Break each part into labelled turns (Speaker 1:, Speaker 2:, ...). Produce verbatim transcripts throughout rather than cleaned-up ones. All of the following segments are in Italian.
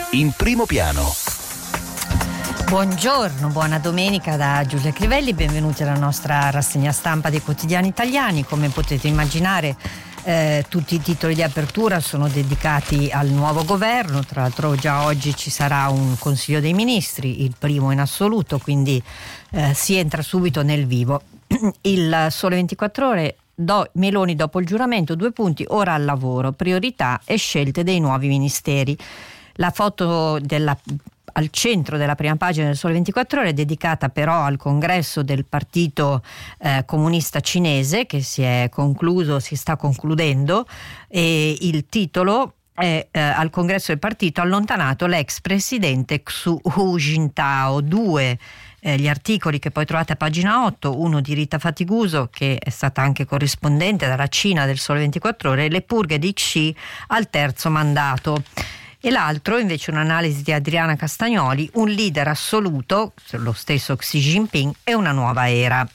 Speaker 1: in primo piano.
Speaker 2: Buongiorno, buona domenica da Giulia Crivelli, benvenuti alla nostra rassegna stampa dei quotidiani italiani. Come potete immaginare, eh, tutti i titoli di apertura sono dedicati al nuovo governo. Tra l'altro già oggi ci sarà un Consiglio dei Ministri, il primo in assoluto, quindi eh, si entra subito nel vivo. Il Sole ventiquattro Ore: Do, Meloni dopo il giuramento, due punti, ora al lavoro, priorità e scelte dei nuovi ministeri. La foto della al centro della prima pagina del Sole ventiquattro Ore è dedicata però al congresso del Partito eh, Comunista Cinese, che si è concluso, si sta concludendo, e il titolo è eh, al congresso del partito allontanato l'ex presidente Xu Hu Jintao. Due eh, gli articoli che poi trovate a pagina otto, uno di Rita Fatiguso, che è stata anche corrispondente dalla Cina del Sole ventiquattro Ore, le purghe di Xi al terzo mandato. E l'altro invece un'analisi di Adriana Castagnoli, un leader assoluto, lo stesso Xi Jinping, e una nuova era.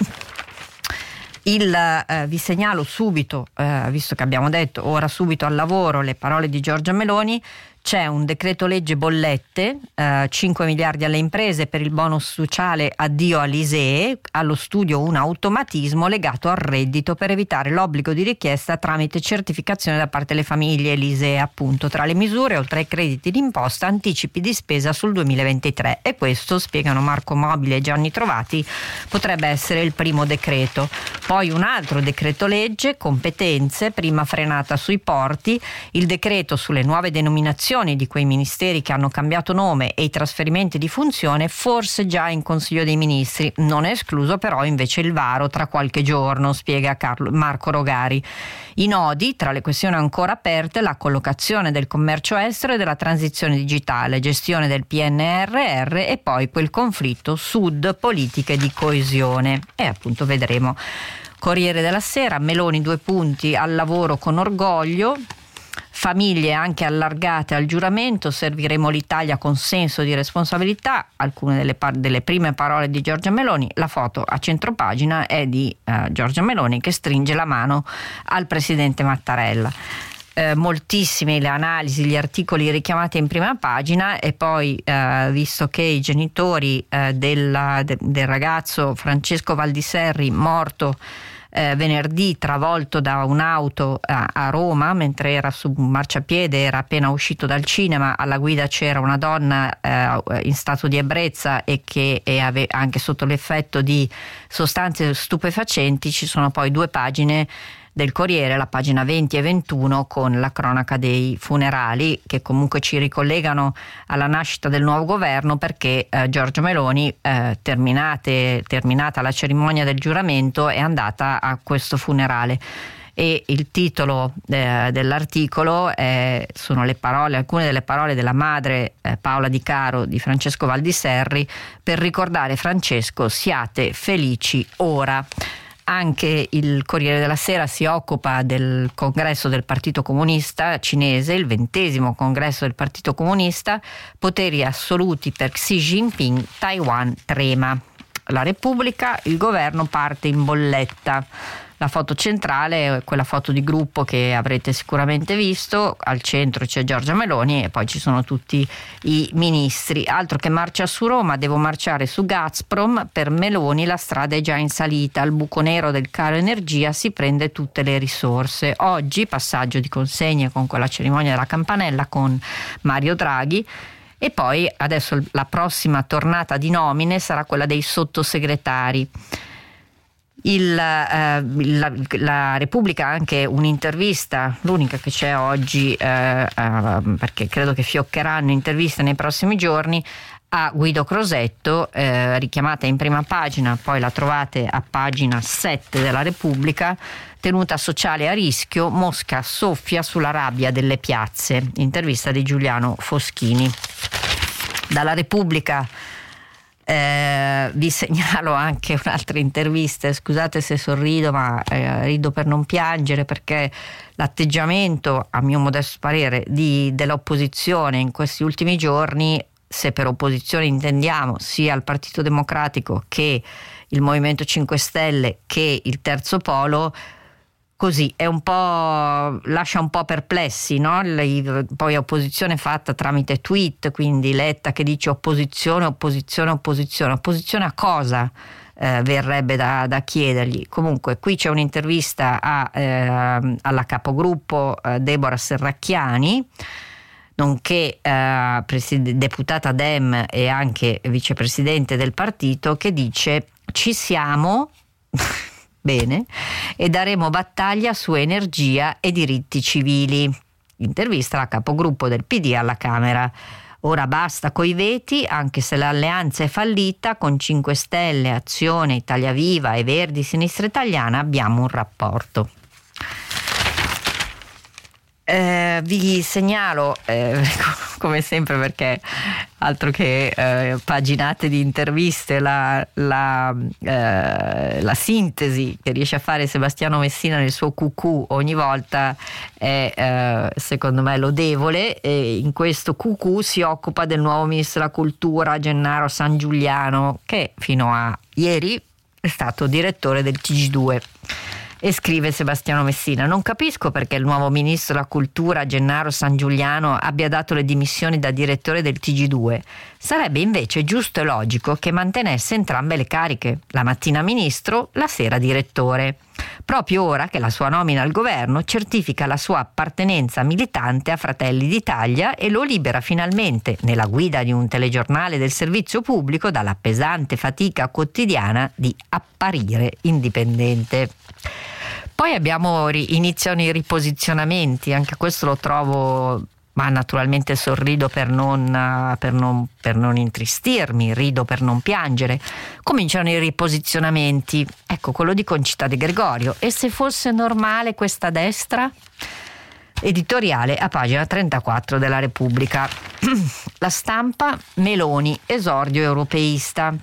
Speaker 2: Il, eh, vi segnalo subito, eh, visto che abbiamo detto ora subito al lavoro, le parole di Giorgia Meloni. C'è un decreto legge bollette, eh, cinque miliardi alle imprese per il bonus sociale, addio all'I S E E, allo studio un automatismo legato al reddito per evitare l'obbligo di richiesta tramite certificazione da parte delle famiglie, l'I S E E appunto. Tra le misure, oltre ai crediti d'imposta, anticipi di spesa sul duemilaventitré, e questo, spiegano Marco Mobile e Gianni Trovati, potrebbe essere il primo decreto. Poi un altro decreto legge, competenze, prima frenata sui porti, il decreto sulle nuove denominazioni di quei ministeri che hanno cambiato nome e i trasferimenti di funzione, forse già in Consiglio dei Ministri. Non è escluso però invece il varo tra qualche giorno, spiega Carlo, Marco Rogari. I nodi, tra le questioni ancora aperte, la collocazione del commercio estero e della transizione digitale, gestione del P N R R e poi quel conflitto sud, politiche di coesione. E appunto vedremo. Corriere della Sera: Meloni due punti, al lavoro con orgoglio. Famiglie anche allargate al giuramento, serviremo l'Italia con senso di responsabilità. Alcune delle, par- delle prime parole di Giorgia Meloni. La foto a centropagina è di uh, Giorgia Meloni che stringe la mano al presidente Mattarella. Eh, moltissime le analisi, gli articoli richiamati in prima pagina, e poi eh, visto che i genitori eh, della, de, del ragazzo Francesco Valdiserri, morto Eh, venerdì travolto da un'auto a, a Roma mentre era su un marciapiede, era appena uscito dal cinema, alla guida c'era una donna eh, in stato di ebbrezza e che è ave- anche sotto l'effetto di sostanze stupefacenti. Ci sono poi due pagine del Corriere, la pagina venti e ventuno, con la cronaca dei funerali, che comunque ci ricollegano alla nascita del nuovo governo, perché eh, Giorgia Meloni, eh, terminate, terminata la cerimonia del giuramento, è andata a questo funerale. E il titolo eh, dell'articolo è, sono le parole, alcune delle parole della madre eh, Paola Di Caro di Francesco Valdiserri, per ricordare Francesco: siate felici ora. Anche il Corriere della Sera si occupa del congresso del Partito Comunista Cinese, il ventesimo congresso del Partito Comunista, poteri assoluti per Xi Jinping, Taiwan trema. La Repubblica: il governo parte in bolletta. La foto centrale è quella foto di gruppo che avrete sicuramente visto, al centro c'è Giorgia Meloni e poi ci sono tutti i ministri. Altro che marcia su Roma, devo marciare su Gazprom, per Meloni la strada è già in salita, al buco nero del caro energia si prende tutte le risorse. Oggi passaggio di consegne con quella cerimonia della campanella con Mario Draghi. E poi adesso la prossima tornata di nomine sarà quella dei sottosegretari. Il, eh, la, la Repubblica ha anche un'intervista, l'unica che c'è oggi, eh, eh, perché credo che fioccheranno interviste nei prossimi giorni, a Guido Crosetto, eh, richiamata in prima pagina, poi la trovate a pagina sette della Repubblica. Tenuta sociale a rischio, Mosca soffia sulla rabbia delle piazze, intervista di Giuliano Foschini. Dalla Repubblica Eh, vi segnalo anche un'altra intervista, scusate se sorrido, ma eh, rido per non piangere, perché l'atteggiamento, a mio modesto parere, di, dell'opposizione in questi ultimi giorni, se per opposizione intendiamo sia il Partito Democratico che il Movimento cinque Stelle che il Terzo Polo, così è un po', lascia un po' perplessi, no? Le, poi opposizione fatta tramite tweet, quindi Letta che dice opposizione, opposizione, opposizione, opposizione a cosa? Eh, verrebbe da, da chiedergli. Comunque qui c'è un'intervista a, eh, alla capogruppo eh, Deborah Serracchiani, nonché eh, preside- deputata Dem e anche vicepresidente del partito, che dice ci siamo bene e daremo battaglia su energia e diritti civili. Intervista alla capogruppo del P D alla Camera. Ora basta coi veti, anche se l'alleanza è fallita, con cinque Stelle, Azione, Italia Viva e Verdi Sinistra Italiana abbiamo un rapporto. Eh, vi segnalo, eh, come sempre, perché altro che eh, paginate di interviste, la, la, eh, la sintesi che riesce a fare Sebastiano Messina nel suo cucù ogni volta è eh, secondo me lodevole, e in questo cucù si occupa del nuovo ministro della cultura Gennaro San Giuliano, che fino a ieri è stato direttore del T G due. E scrive Sebastiano Messina: non capisco perché il nuovo ministro della cultura Gennaro San Giuliano abbia dato le dimissioni da direttore del T G due. Sarebbe invece giusto e logico che mantenesse entrambe le cariche, la mattina ministro, la sera direttore, proprio ora che la sua nomina al governo certifica la sua appartenenza militante a Fratelli d'Italia e lo libera finalmente, nella guida di un telegiornale del servizio pubblico, dalla pesante fatica quotidiana di apparire indipendente. Poi abbiamo, iniziano i riposizionamenti, anche questo lo trovo, ma naturalmente sorrido per non, per non, per non intristirmi, rido per non piangere. Cominciano i riposizionamenti, ecco quello di Concita De Gregorio. E se fosse normale questa destra? Editoriale a pagina trentaquattro della Repubblica. La Stampa, Meloni, esordio europeista.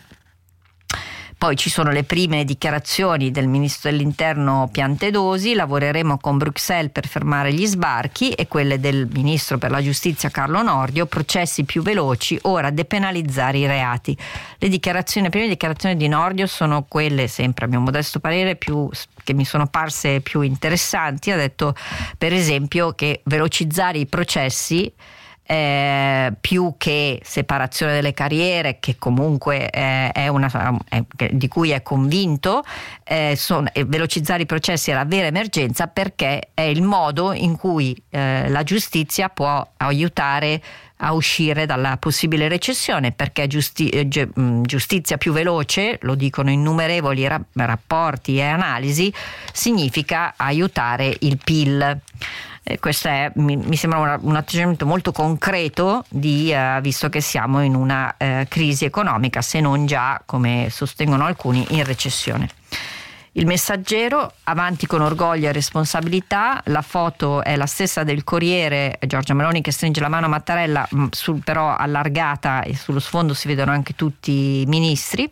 Speaker 2: Poi ci sono le prime dichiarazioni del ministro dell'Interno Piantedosi: lavoreremo con Bruxelles per fermare gli sbarchi, e quelle del ministro per la giustizia Carlo Nordio: processi più veloci, ora depenalizzare i reati. Le dichiarazioni, le prime dichiarazioni di Nordio sono quelle, sempre a mio modesto parere, più che mi sono parse più interessanti. Ha detto per esempio che velocizzare i processi, Eh, più che separazione delle carriere, che comunque eh, è una è, di cui è convinto, eh, son, eh, velocizzare i processi è la vera emergenza, perché è il modo in cui eh, la giustizia può aiutare a uscire dalla possibile recessione, perché giusti, eh, giustizia più veloce, lo dicono innumerevoli ra- rapporti e analisi, significa aiutare il P I L. Eh, questo è, mi, mi sembra una, un atteggiamento molto concreto, di, eh, visto che siamo in una eh, crisi economica, se non già, come sostengono alcuni, in recessione. Il Messaggero, avanti con orgoglio e responsabilità. La foto è la stessa del Corriere, Giorgia Meloni che stringe la mano a Mattarella, sul, però allargata, e sullo sfondo si vedono anche tutti i ministri.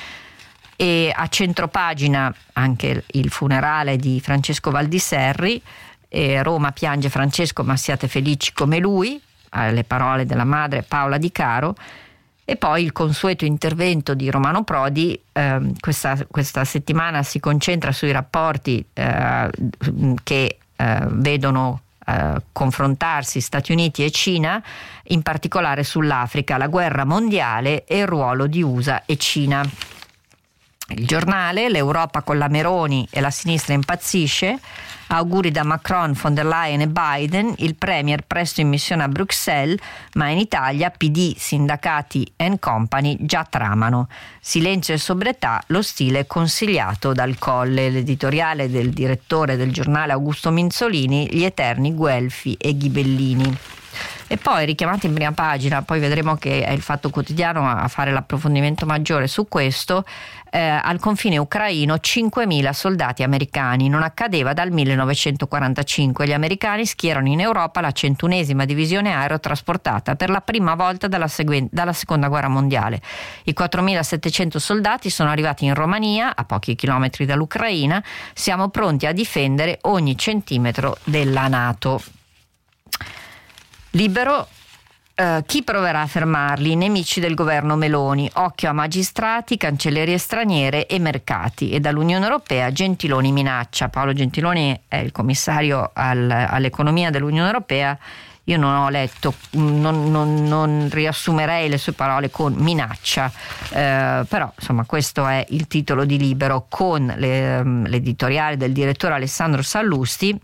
Speaker 2: E a centropagina anche il funerale di Francesco Valdiserri. E Roma piange Francesco, ma siate felici come lui, le parole della madre Paola Di Caro. E poi il consueto intervento di Romano Prodi. Eh, questa, questa settimana si concentra sui rapporti eh, che eh, vedono eh, confrontarsi Stati Uniti e Cina, in particolare sull'Africa, la guerra mondiale e il ruolo di U S A e Cina. Il Giornale, l'Europa con la Meroni e la sinistra impazzisce, auguri da Macron, von der Leyen e Biden, il Premier presto in missione a Bruxelles, ma in Italia P D, sindacati and company già tramano. Silenzio e sobrietà, lo stile consigliato dal Colle. L'editoriale del direttore del giornale Augusto Minzolini, gli eterni Guelfi e Ghibellini. E poi richiamati in prima pagina, poi vedremo che è il Fatto Quotidiano a fare l'approfondimento maggiore su questo, eh, al confine ucraino cinquemila soldati americani. Non accadeva dal millenovecentoquarantacinque. Gli americani schierano in Europa la centunesima divisione aerotrasportata per la prima volta dalla, seguen- dalla seconda guerra mondiale. I quattromilasettecento soldati sono arrivati in Romania, a pochi chilometri dall'Ucraina. Siamo pronti a difendere ogni centimetro della NATO. Libero, Uh, chi proverà a fermarli? Nemici del governo Meloni, occhio a magistrati, cancellerie straniere e mercati. E dall'Unione Europea Gentiloni minaccia. Paolo Gentiloni è il commissario al, all'economia dell'Unione Europea. Io non ho letto, non, non, non riassumerei le sue parole con minaccia, eh, però insomma questo è il titolo di Libero, con le, l'editoriale del direttore Alessandro Sallusti,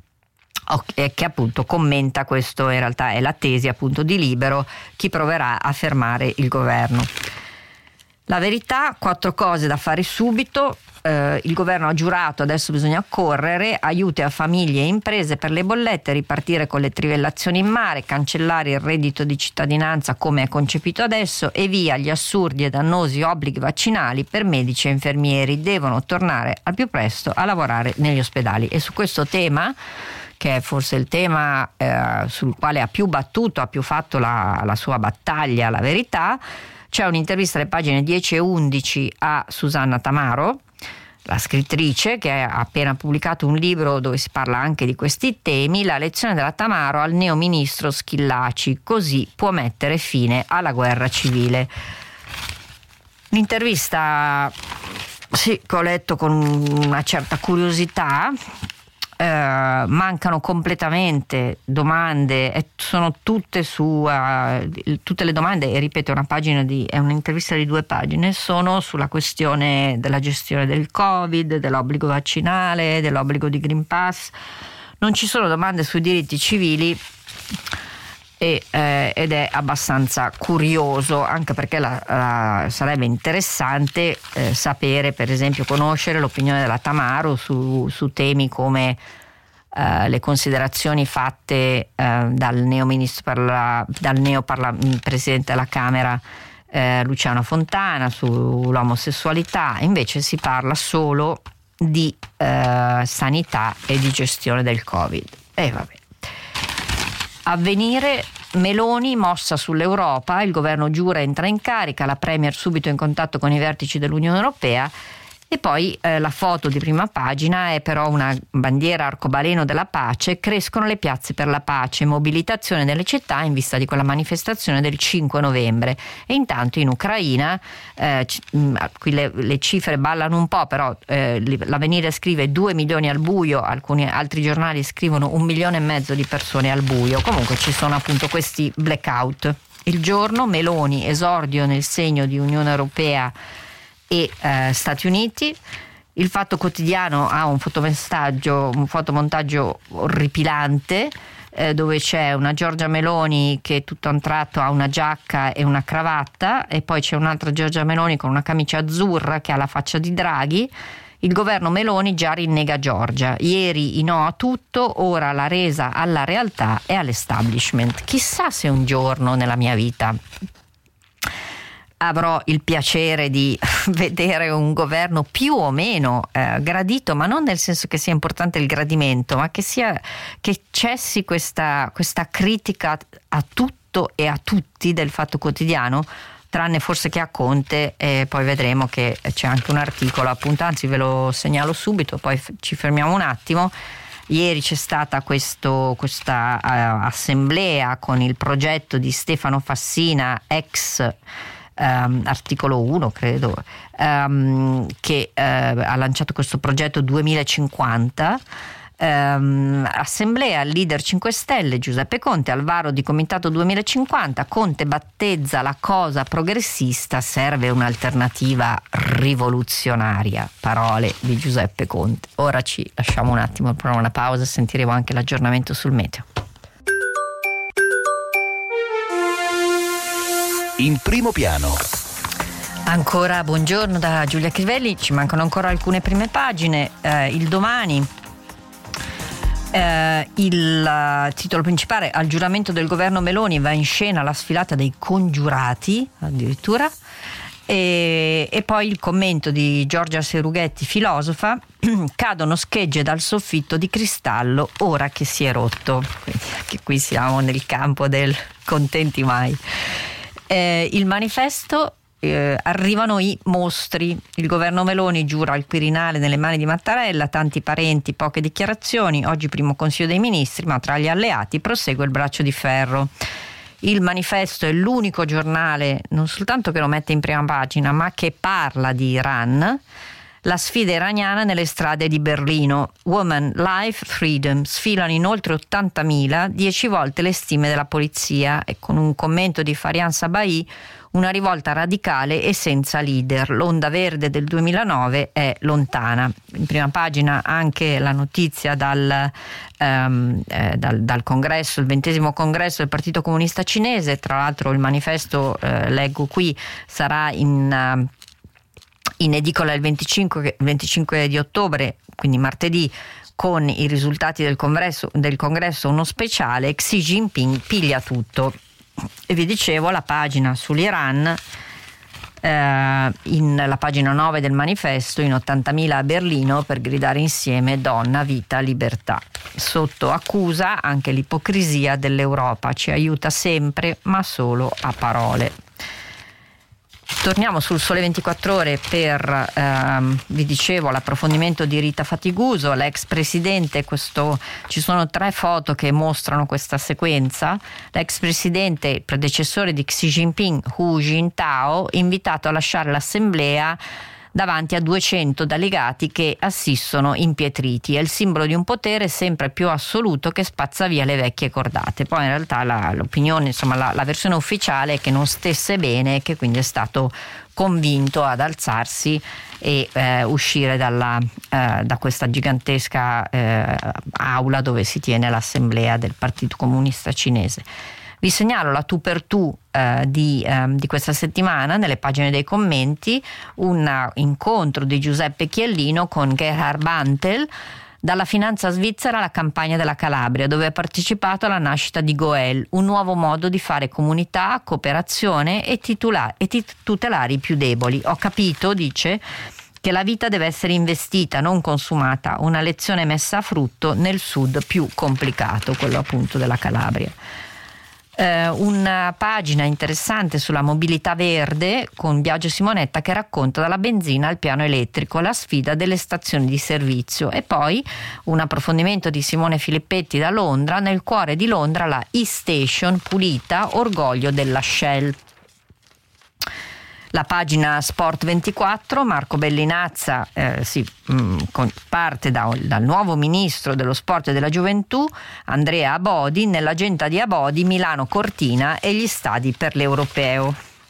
Speaker 2: che appunto commenta questo. In realtà è la tesi appunto di Libero: chi proverà a fermare il governo. La Verità, quattro cose da fare subito. Eh, il governo ha giurato, adesso bisogna correre, aiuti a famiglie e imprese per le bollette, ripartire con le trivellazioni in mare, cancellare il reddito di cittadinanza come è concepito adesso e via gli assurdi e dannosi obblighi vaccinali per medici e infermieri. Devono tornare al più presto a lavorare negli ospedali. E su questo tema, che è forse il tema eh, sul quale ha più battuto, ha più fatto la, la sua battaglia, La Verità, c'è un'intervista alle pagine dieci e undici a Susanna Tamaro, la scrittrice, che ha appena pubblicato un libro dove si parla anche di questi temi, la lezione della Tamaro al neoministro Schillaci, così può mettere fine alla guerra civile. L'intervista, sì, che ho letto con una certa curiosità. Uh, mancano completamente domande, e sono tutte su uh, tutte le domande, e ripeto, è una pagina di è un'intervista di due pagine, sono sulla questione della gestione del Covid, dell'obbligo vaccinale, dell'obbligo di Green Pass. Non ci sono domande sui diritti civili e, eh, ed è abbastanza curioso, anche perché la, la, sarebbe interessante eh, sapere, per esempio, conoscere l'opinione della Tamaro su, su temi come eh, le considerazioni fatte eh, dal neo ministro per la, dal neo parla, presidente della Camera eh, Luciano Fontana sull'omosessualità. Invece si parla solo di eh, sanità e di gestione del Covid. E vabbè. Avvenire, Meloni mossa sull'Europa, il governo giura entra in carica, la premier subito in contatto con i vertici dell'Unione Europea. E poi eh, la foto di prima pagina è però una bandiera arcobaleno della pace, crescono le piazze per la pace, mobilitazione nelle città in vista di quella manifestazione del cinque novembre. E intanto in Ucraina, eh, c- mh, qui le, le cifre ballano un po', però eh, l'Avvenire scrive due milioni al buio, alcuni altri giornali scrivono un milione e mezzo di persone al buio. Comunque ci sono appunto questi blackout. Il Giorno, Meloni, esordio nel segno di Unione Europea e eh, Stati Uniti. Il Fatto Quotidiano ha un fotomessaggio, un fotomontaggio orripilante eh, dove c'è una Giorgia Meloni che tutto a un tratto ha una giacca e una cravatta, e poi c'è un'altra Giorgia Meloni con una camicia azzurra che ha la faccia di Draghi. Il governo Meloni già rinnega Giorgia. Ieri i no a tutto, ora la resa alla realtà e all'establishment. Chissà se un giorno nella mia vita avrò il piacere di vedere un governo più o meno eh, gradito, ma non nel senso che sia importante il gradimento, ma che sia che cessi questa, questa critica a tutto e a tutti del Fatto Quotidiano, tranne forse che a Conte. E poi vedremo che c'è anche un articolo, appunto, anzi ve lo segnalo subito, poi f- ci fermiamo un attimo. Ieri c'è stata questo, questa uh, assemblea con il progetto di Stefano Fassina, ex Um, articolo uno credo, um, che uh, ha lanciato questo progetto duemilacinquanta. Um, assemblea, leader cinque Stelle Giuseppe Conte al varo di Comitato duemilacinquanta. Conte battezza la cosa progressista, serve un'alternativa rivoluzionaria, parole di Giuseppe Conte. Ora ci lasciamo un attimo per una pausa e sentiremo anche l'aggiornamento sul meteo.
Speaker 1: In primo piano.
Speaker 2: Ancora buongiorno da Giulia Crivelli, ci mancano ancora alcune prime pagine. Eh, il Domani, eh, il uh, titolo principale: al giuramento del governo Meloni va in scena la sfilata dei congiurati, addirittura. E, e poi il commento di Giorgia Serughetti, filosofa: cadono schegge dal soffitto di cristallo ora che si è rotto. Quindi anche qui siamo nel campo del contenti mai. Eh, il Manifesto, eh, arrivano i mostri, il governo Meloni giura al Quirinale nelle mani di Mattarella, tanti parenti, poche dichiarazioni, oggi primo Consiglio dei Ministri, ma tra gli alleati prosegue il braccio di ferro. Il Manifesto è l'unico giornale non soltanto che lo mette in prima pagina, ma che parla di Iran. La sfida iraniana nelle strade di Berlino. Woman, Life, Freedom. Sfilano in oltre ottantamila, dieci volte le stime della polizia, e con un commento di Farian Sabai, una rivolta radicale e senza leader. L'onda verde del duemilanove è lontana. In prima pagina anche la notizia dal, um, eh, dal, dal congresso, il ventesimo congresso del Partito Comunista Cinese. Tra l'altro il manifesto, eh, leggo qui, sarà in... Uh, in edicola il venticinque, venticinque di ottobre, quindi martedì, con i risultati del congresso, del congresso uno speciale. Xi Jinping piglia tutto. E vi dicevo, la pagina sull'Iran, eh, in la pagina nove del manifesto, in ottantamila a Berlino per gridare insieme donna, vita, libertà. Sotto accusa anche l'ipocrisia dell'Europa, ci aiuta sempre ma solo a parole. Torniamo sul Sole ventiquattro Ore per, ehm, vi dicevo, l'approfondimento di Rita Fatiguso, l'ex presidente. Questo, ci sono tre foto che mostrano questa sequenza. L'ex presidente, il predecessore di Xi Jinping, Hu Jintao, invitato a lasciare l'assemblea davanti a duecento delegati che assistono impietriti. È il simbolo di un potere sempre più assoluto che spazza via le vecchie cordate. Poi in realtà la, l'opinione, insomma la, la versione ufficiale è che non stesse bene e che quindi è stato convinto ad alzarsi e eh, uscire dalla, eh, da questa gigantesca eh, aula dove si tiene l'assemblea del Partito Comunista Cinese. Vi segnalo la tu per tu eh, di, eh, di questa settimana, nelle pagine dei commenti, un incontro di Giuseppe Chiellino con Gerhard Bantel, dalla finanza svizzera alla campagna della Calabria, dove ha partecipato alla nascita di Goel, un nuovo modo di fare comunità, cooperazione e, titula- e tit- tutelare i più deboli. Ho capito, dice, che la vita deve essere investita, non consumata, una lezione messa a frutto nel sud più complicato, quello appunto della Calabria. Eh, una pagina interessante sulla mobilità verde con Biagio Simonetta che racconta dalla benzina al piano elettrico, la sfida delle stazioni di servizio, e poi un approfondimento di Simone Filippetti da Londra. Nel cuore di Londra la e-station pulita, orgoglio della Shell. La pagina Sport ventiquattro, Marco Bellinazza eh, si, mh, con, parte da, dal nuovo ministro dello sport e della gioventù, Andrea Abodi, nell'agenda di Abodi, Milano Cortina e gli stadi per l'Europeo.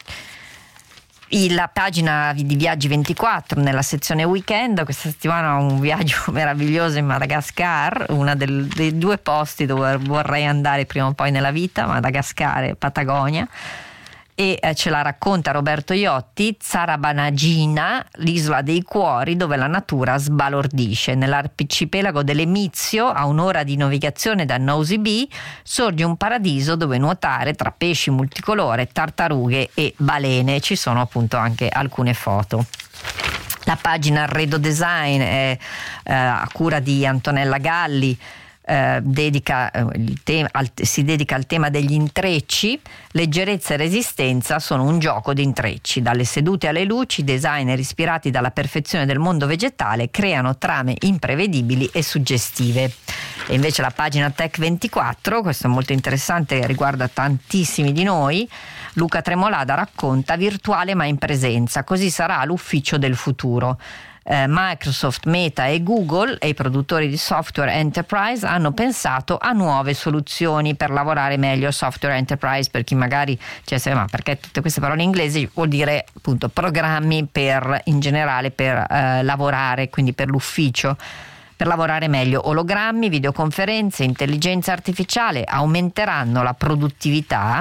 Speaker 2: La pagina di Viaggi ventiquattro, nella sezione weekend, questa settimana ho un viaggio meraviglioso in Madagascar, una del, dei due posti dove vorrei andare prima o poi nella vita, Madagascar e Patagonia. E eh, ce la racconta Roberto Iotti, Zarabanagina, l'isola dei cuori dove la natura sbalordisce. Nell'arcipelago dell'Emizio, a un'ora di navigazione da Nosy Be, sorge un paradiso dove nuotare tra pesci multicolore, tartarughe e balene. Ci sono appunto anche alcune foto. La pagina Arredo Design è eh, a cura di Antonella Galli. Eh, dedica, eh, il te- al, si dedica al tema degli intrecci. Leggerezza e resistenza sono un gioco di intrecci. Dalle sedute alle luci, designer ispirati dalla perfezione del mondo vegetale creano trame imprevedibili e suggestive. E invece la pagina Tech ventiquattro, questo è molto interessante, riguarda tantissimi di noi. Luca Tremolada racconta virtuale ma in presenza, così sarà l'ufficio del futuro. Eh, Microsoft, Meta e Google e i produttori di software enterprise hanno pensato a nuove soluzioni per lavorare meglio. Software enterprise, per chi magari cioè, ma perché tutte queste parole inglesi, vuol dire appunto programmi per in generale per eh, lavorare, quindi per l'ufficio, per lavorare meglio. Ologrammi, videoconferenze, intelligenza artificiale aumenteranno la produttività.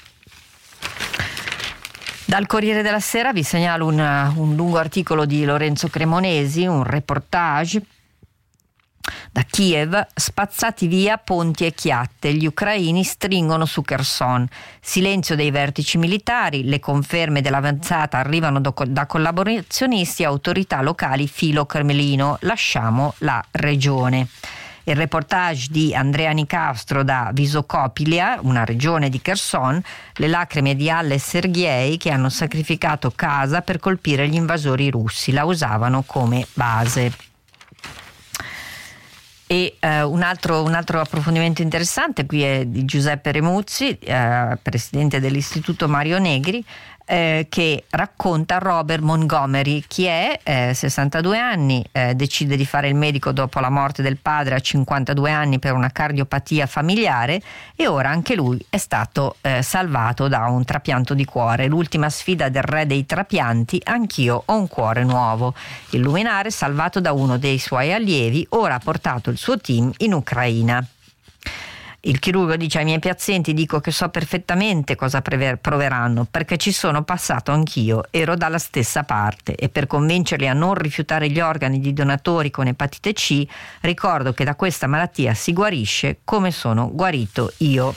Speaker 2: Dal Corriere della Sera vi segnalo una, un lungo articolo di Lorenzo Cremonesi, un reportage da Kiev, spazzati via ponti e chiatte, gli ucraini stringono su Kherson, silenzio dei vertici militari, le conferme dell'avanzata arrivano do, da collaborazionisti e autorità locali filo Cremlino, lasciamo la regione. Il reportage di Andrea Nicastro da Visokopilia, una regione di Kherson, le lacrime di Alle e Sergei che hanno sacrificato casa per colpire gli invasori russi, la usavano come base. E eh, un, altro, un altro approfondimento interessante qui è di Giuseppe Remuzzi, eh, presidente dell'Istituto Mario Negri, Eh, che racconta Robert Montgomery. Chi è? Eh, sessantadue anni, eh, decide di fare il medico dopo la morte del padre a cinquantadue anni per una cardiopatia familiare, e ora anche lui è stato eh, salvato da un trapianto di cuore. L'ultima sfida del re dei trapianti: anch'io ho un cuore nuovo. Il luminare, salvato da uno dei suoi allievi, ora ha portato il suo team in Ucraina. Il chirurgo dice: ai miei pazienti dico che so perfettamente cosa proveranno, perché ci sono passato anch'io, ero dalla stessa parte, e per convincerli a non rifiutare gli organi di donatori con epatite C, ricordo che da questa malattia si guarisce come sono guarito io.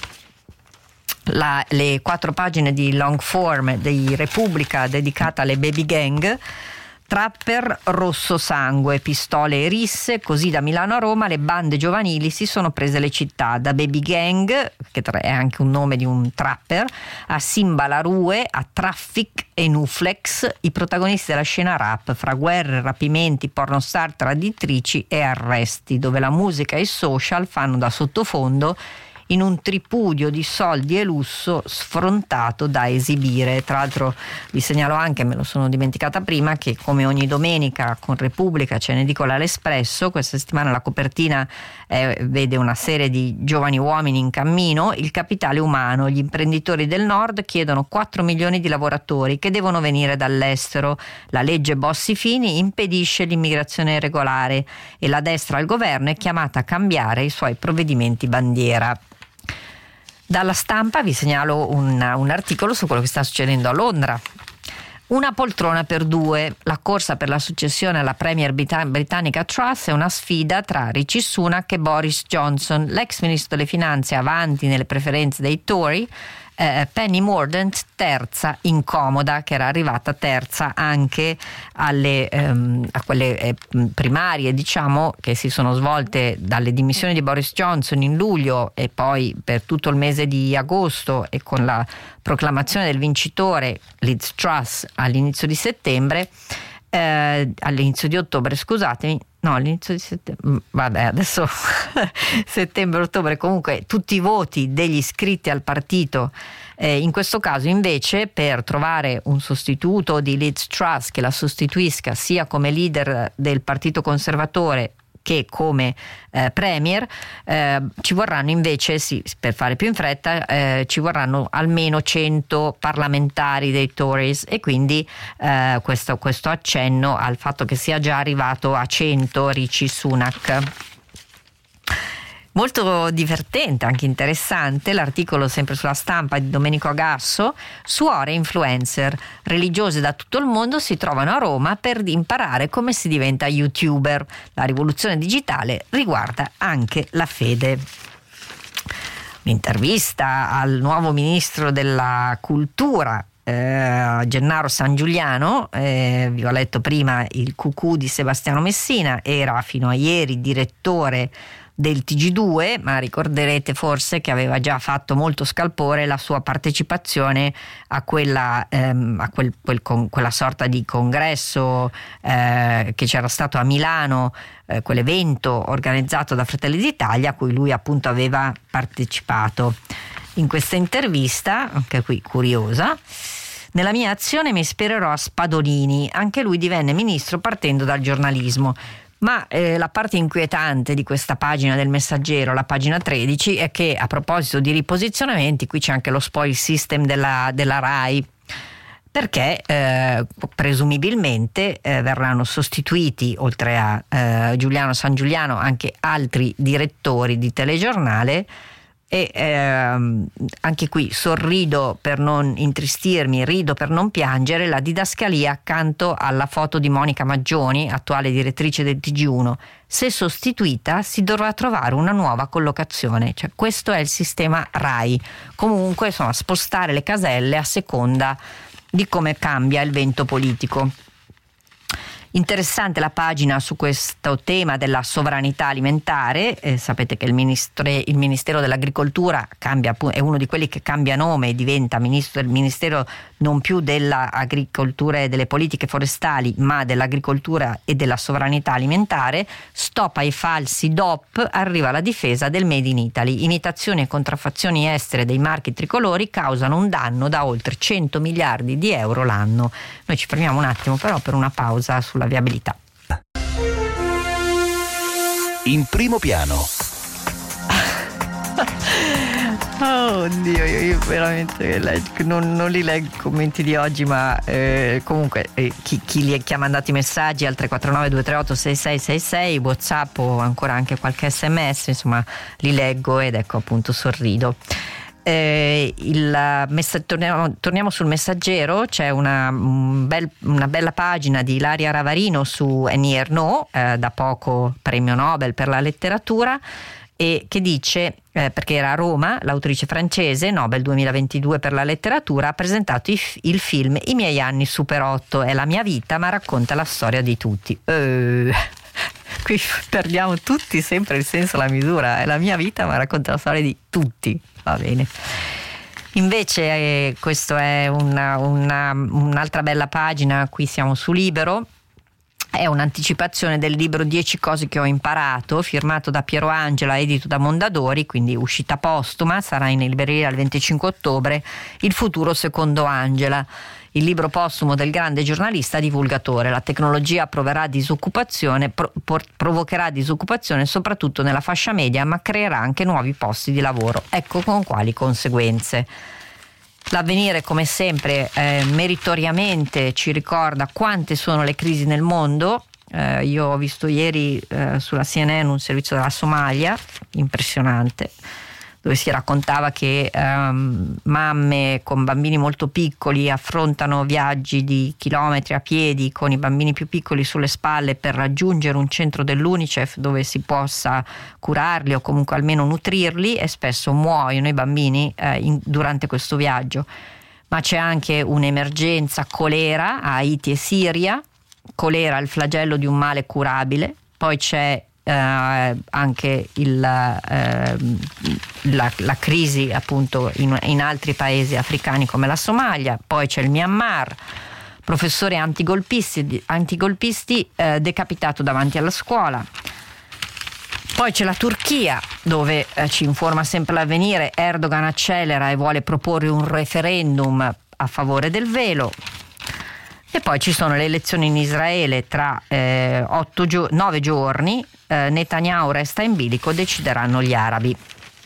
Speaker 2: La, le quattro pagine di long form di Repubblica dedicata alle baby gang. Trapper rosso sangue, pistole e risse, così da Milano a Roma le bande giovanili si sono prese le città, da Baby Gang, che è anche un nome di un trapper, a Simba Larue, a Traffic e Nuflex, i protagonisti della scena rap, fra guerre, rapimenti, pornostar traditrici e arresti, dove la musica e i social fanno da sottofondo in un tripudio di soldi e lusso sfrontato da esibire. Tra l'altro vi segnalo anche, me lo sono dimenticata prima, che come ogni domenica con Repubblica c'è in edicola all'Espresso. Questa settimana la copertina eh, vede una serie di giovani uomini in cammino. Il capitale umano, gli imprenditori del nord chiedono quattro milioni di lavoratori che devono venire dall'estero. La legge Bossi-Fini impedisce l'immigrazione regolare e la destra al governo è chiamata a cambiare i suoi provvedimenti bandiera. Dalla Stampa vi segnalo un, un articolo su quello che sta succedendo a Londra. Una poltrona per due. La corsa per la successione alla premier britannica Truss è una sfida tra Rishi Sunak e Boris Johnson. L'ex ministro delle finanze avanti nelle preferenze dei Tory, eh, Penny Mordaunt terza, incomoda, che era arrivata terza anche alle ehm, a quelle eh, primarie, diciamo, che si sono svolte dalle dimissioni di Boris Johnson in luglio e poi per tutto il mese di agosto, e con la proclamazione del vincitore Liz Truss all'inizio di settembre, eh, all'inizio di ottobre, scusatemi, no, all'inizio di settembre, vabbè, adesso settembre-ottobre, comunque tutti i voti degli iscritti al partito. Eh, in questo caso invece, per trovare un sostituto di Liz Truss che la sostituisca sia come leader del Partito Conservatore che come eh, premier, eh, ci vorranno invece, sì, per fare più in fretta, eh, ci vorranno almeno cento parlamentari dei Tories, e quindi eh, questo, questo accenno al fatto che sia già arrivato a cento Rishi Sunak. Molto divertente, anche interessante, l'articolo sempre sulla Stampa di Domenico Agasso: suore influencer religiose da tutto il mondo si trovano a Roma per imparare come si diventa youtuber. La rivoluzione digitale riguarda anche la fede. Un'intervista al nuovo ministro della cultura, eh, Gennaro Sangiuliano. Eh, vi ho letto prima il cucù di Sebastiano Messina, era fino a ieri direttore del T G due, ma ricorderete forse che aveva già fatto molto scalpore la sua partecipazione a quella, ehm, a quel, quel con, quella sorta di congresso eh, che c'era stato a Milano, eh, quell'evento organizzato da Fratelli d'Italia a cui lui appunto aveva partecipato. In questa intervista, anche qui curiosa: nella mia azione mi ispirerò a Spadolini, anche lui divenne ministro partendo dal giornalismo. Ma eh, la parte inquietante di questa pagina del Messaggero, la pagina tredici, è che a proposito di riposizionamenti qui c'è anche lo spoil system della, della RAI, perché eh, presumibilmente eh, verranno sostituiti, oltre a eh, Giuliano Sangiuliano, anche altri direttori di telegiornale. E ehm, anche qui sorrido per non intristirmi, rido per non piangere, la didascalia accanto alla foto di Monica Maggioni, attuale direttrice del T G uno. Se sostituita si dovrà trovare una nuova collocazione, cioè questo è il sistema RAI. Comunque, insomma, spostare le caselle a seconda di come cambia il vento politico. Interessante la pagina su questo tema della sovranità alimentare. Eh, sapete che il, ministre, il Ministero dell'Agricoltura cambia, è uno di quelli che cambia nome e diventa ministro, il Ministero non più dell'agricoltura e delle politiche forestali, ma dell'agricoltura e della sovranità alimentare. Stop ai falsi D O P, arriva la difesa del Made in Italy. Imitazioni e contraffazioni estere dei marchi tricolori causano un danno da oltre cento miliardi di euro l'anno. Noi ci fermiamo un attimo però per una pausa sulla viabilità.
Speaker 1: In primo piano.
Speaker 2: Oh oddio, io, io veramente leggo, non, non li leggo i commenti di oggi, ma eh, comunque eh, chi, chi, li, chi ha mandato i messaggi al tre quattro nove due tre otto sei sei sei sei, WhatsApp o ancora anche qualche sms, insomma li leggo ed ecco appunto sorrido. Eh, il messa- torniamo, torniamo sul Messaggero. C'è una, un bel, una bella pagina di Ilaria Ravarino su Annie Ernaux, eh, da poco premio Nobel per la letteratura, e che dice, eh, perché era a Roma, l'autrice francese, Nobel duemilaventidue per la letteratura, ha presentato il, il film I miei anni super otto, è la mia vita ma racconta la storia di tutti. Eh, qui perdiamo tutti sempre il senso, la misura, è la mia vita ma racconta la storia di tutti. Va bene. Invece eh, questo è una, una, un'altra bella pagina, qui siamo su Libero, è un'anticipazione del libro dieci cose che ho imparato, firmato da Piero Angela, edito da Mondadori, quindi uscita postuma, sarà in libreria il venticinque ottobre, Il futuro secondo Angela. Il libro postumo del grande giornalista divulgatore. La tecnologia proverà disoccupazione, pro, provocherà disoccupazione soprattutto nella fascia media, ma creerà anche nuovi posti di lavoro. Ecco con quali conseguenze. L'Avvenire, come sempre, eh, meritoriamente ci ricorda quante sono le crisi nel mondo. Eh, io ho visto ieri eh, sulla C N N un servizio della Somalia, impressionante, dove si raccontava che um, mamme con bambini molto piccoli affrontano viaggi di chilometri a piedi con i bambini più piccoli sulle spalle per raggiungere un centro dell'Unicef dove si possa curarli o comunque almeno nutrirli, e spesso muoiono i bambini eh, in, durante questo viaggio. Ma c'è anche un'emergenza colera a Haiti e Siria, colera il flagello di un male curabile, poi c'è Eh, anche il, eh, la, la crisi appunto in, in altri paesi africani come la Somalia, poi c'è il Myanmar, professore antigolpisti, antigolpisti eh, decapitato davanti alla scuola, poi c'è la Turchia dove eh, ci informa sempre l'Avvenire, Erdogan accelera e vuole proporre un referendum a favore del velo. E poi ci sono le elezioni in Israele tra eh, otto gio- nove giorni, eh, Netanyahu resta in bilico, decideranno gli arabi.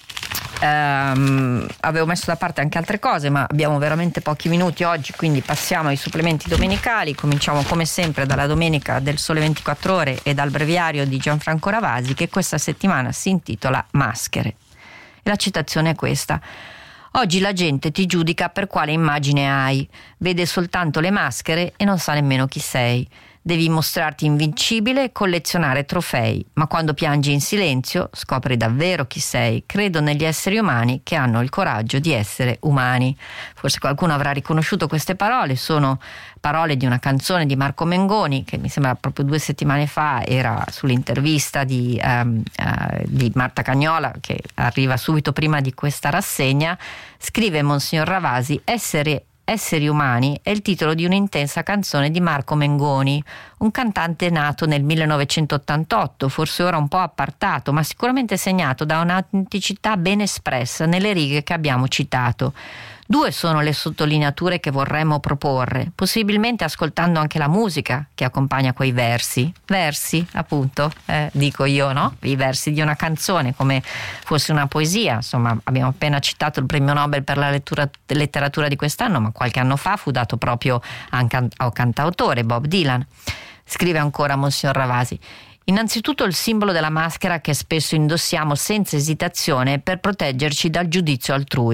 Speaker 2: Um, avevo messo da parte anche altre cose, ma abbiamo veramente pochi minuti oggi, quindi passiamo ai supplementi domenicali. Cominciamo come sempre dalla domenica del Sole ventiquattro Ore e dal breviario di Gianfranco Ravasi, che questa settimana si intitola Maschere. E la citazione è questa: oggi la gente ti giudica per quale immagine hai, vede soltanto le maschere e non sa nemmeno chi sei. Devi mostrarti invincibile e collezionare trofei, ma quando piangi in silenzio scopri davvero chi sei. Credo negli esseri umani che hanno il coraggio di essere umani. Forse qualcuno avrà riconosciuto queste parole, sono parole di una canzone di Marco Mengoni che mi sembra proprio due settimane fa era sull'intervista di, um, uh, di Marta Cagnola, che arriva subito prima di questa rassegna. Scrive Monsignor Ravasi: essere Esseri umani è il titolo di un'intensa canzone di Marco Mengoni, un cantante nato nel millenovecentottantotto, forse ora un po' appartato, ma sicuramente segnato da un'autenticità ben espressa nelle righe che abbiamo citato. Due sono le sottolineature che vorremmo proporre, possibilmente ascoltando anche la musica che accompagna quei versi. Versi, appunto, eh, dico io, no? I versi di una canzone, come fosse una poesia. Insomma, abbiamo appena citato il premio Nobel per la lettura, letteratura di quest'anno, ma qualche anno fa fu dato proprio anche al cantautore Bob Dylan. Scrive ancora Monsignor Ravasi: innanzitutto il simbolo della maschera che spesso indossiamo senza esitazione per proteggerci dal giudizio altrui.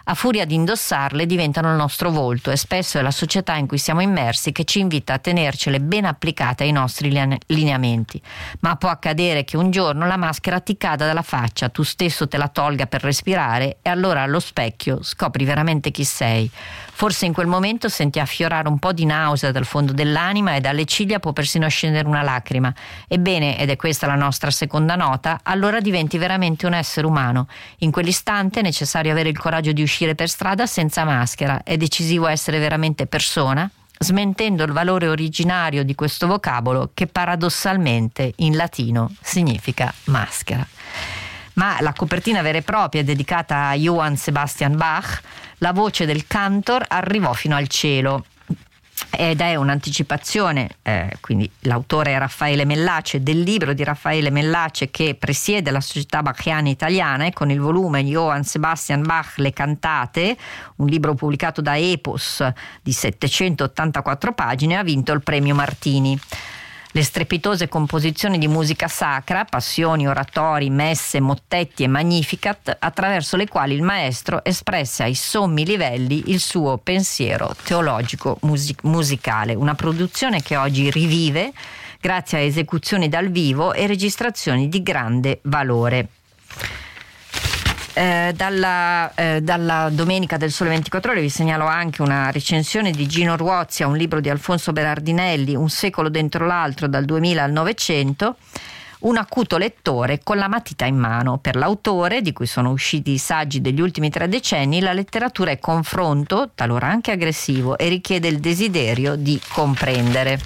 Speaker 2: A furia di indossarle diventano il nostro volto e spesso è la società in cui siamo immersi che ci invita a tenercele ben applicate ai nostri lineamenti. Ma può accadere che un giorno la maschera ti cada dalla faccia, tu stesso te la tolga per respirare e allora allo specchio scopri veramente chi sei. Forse in quel momento senti affiorare un po' di nausea dal fondo dell'anima e dalle ciglia può persino scendere una lacrima. Ebbene, ed è questa la nostra seconda nota, allora diventi veramente un essere umano. In quell'istante è necessario avere il coraggio di uscire per strada senza maschera. È decisivo essere veramente persona, smentendo il valore originario di questo vocabolo che paradossalmente in latino significa maschera. Ma la copertina vera e propria è dedicata a Johann Sebastian Bach. La voce del cantor arrivò fino al cielo ed è un'anticipazione, eh, quindi l'autore è Raffaele Mellace, del libro di Raffaele Mellace che presiede la Società Bachiana Italiana e con il volume Johann Sebastian Bach Le Cantate, un libro pubblicato da Epos di settecentottantaquattro pagine, ha vinto il premio Martini. Le strepitose composizioni di musica sacra, passioni, oratori, messe, mottetti e magnificat, attraverso le quali il maestro espresse ai sommi livelli il suo pensiero teologico music- musicale. Una produzione che oggi rivive grazie a esecuzioni dal vivo e registrazioni di grande valore. Eh, dalla, eh, dalla Domenica del Sole ventiquattro Ore vi segnalo anche una recensione di Gino Ruozzi a un libro di Alfonso Berardinelli, Un secolo dentro l'altro, dal duemila al Novecento, un acuto lettore con la matita in mano. Per l'autore, di cui sono usciti i saggi degli ultimi tre decenni, la letteratura è confronto, talora anche aggressivo, e richiede il desiderio di comprendere.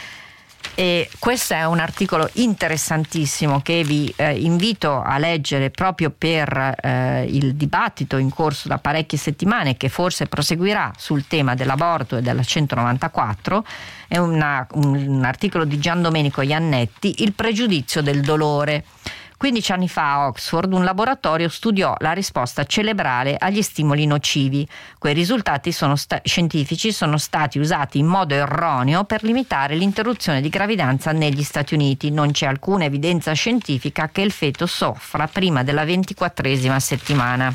Speaker 2: E questo è un articolo interessantissimo che vi eh, invito a leggere proprio per eh, il dibattito in corso da parecchie settimane, che forse proseguirà sul tema dell'aborto e della centonovantaquattro. È una, un, un articolo di Gian Domenico Iannetti, Il pregiudizio del dolore. quindici anni fa a Oxford un laboratorio studiò la risposta cerebrale agli stimoli nocivi. Quei risultati sono sta- scientifici sono stati usati in modo erroneo per limitare l'interruzione di gravidanza negli Stati Uniti. Non c'è alcuna evidenza scientifica che il feto soffra prima della ventiquattresima settimana.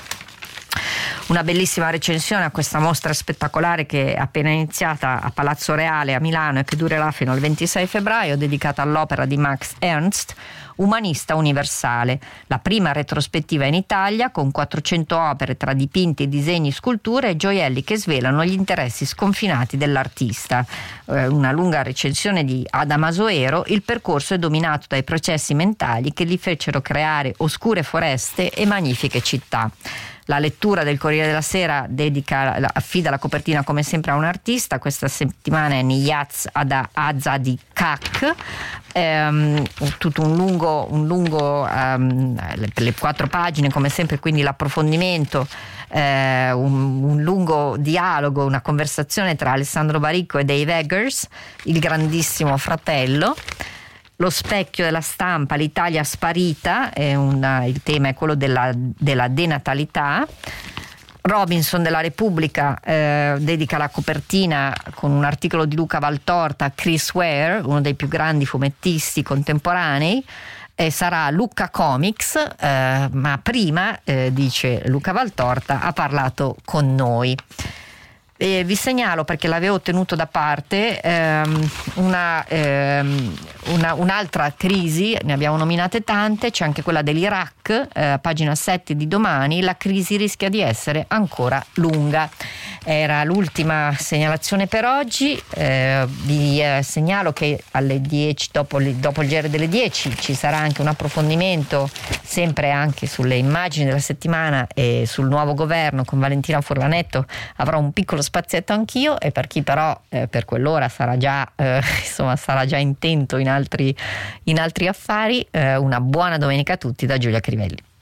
Speaker 2: Una bellissima recensione a questa mostra spettacolare che è appena iniziata a Palazzo Reale a Milano e che durerà fino al ventisei febbraio, dedicata all'opera di Max Ernst, Umanista universale, la prima retrospettiva in Italia con quattrocento opere tra dipinti, disegni, sculture e gioielli che svelano gli interessi sconfinati dell'artista. Eh, una lunga recensione di Adamasoero, il percorso è dominato dai processi mentali che gli fecero creare oscure foreste e magnifiche città. La lettura del Corriere della Sera dedica, affida la copertina come sempre a un artista. Questa settimana è Niyaz Azadikak, ehm, tutto un lungo, un lungo ehm, le, le quattro pagine come sempre, quindi l'approfondimento, eh, un, un lungo dialogo, una conversazione tra Alessandro Baricco e Dave Eggers, il grandissimo fratello. Lo specchio della stampa, l'Italia sparita, è una, il tema è quello della, della denatalità. Robinson della Repubblica eh, dedica la copertina con un articolo di Luca Valtorta a Chris Ware, uno dei più grandi fumettisti contemporanei, e sarà Lucca Comics, eh, ma prima, eh, dice Luca Valtorta, ha parlato con noi. E vi segnalo, perché l'avevo tenuto da parte, ehm, una, ehm, una, un'altra crisi, ne abbiamo nominate tante, c'è anche quella dell'Iraq, eh, pagina sette di Domani. La crisi rischia di essere ancora lunga. Era l'ultima segnalazione per oggi. Eh, vi eh, segnalo che alle dieci, dopo, dopo il G R delle dieci, ci sarà anche un approfondimento sempre anche sulle immagini della settimana e sul nuovo governo con Valentina Furlanetto. Avrò un piccolo spazietto anch'io, e per chi però eh, per quell'ora sarà già eh, insomma sarà già intento in altri, in altri affari, eh, una buona domenica a tutti da Giulia Crivelli.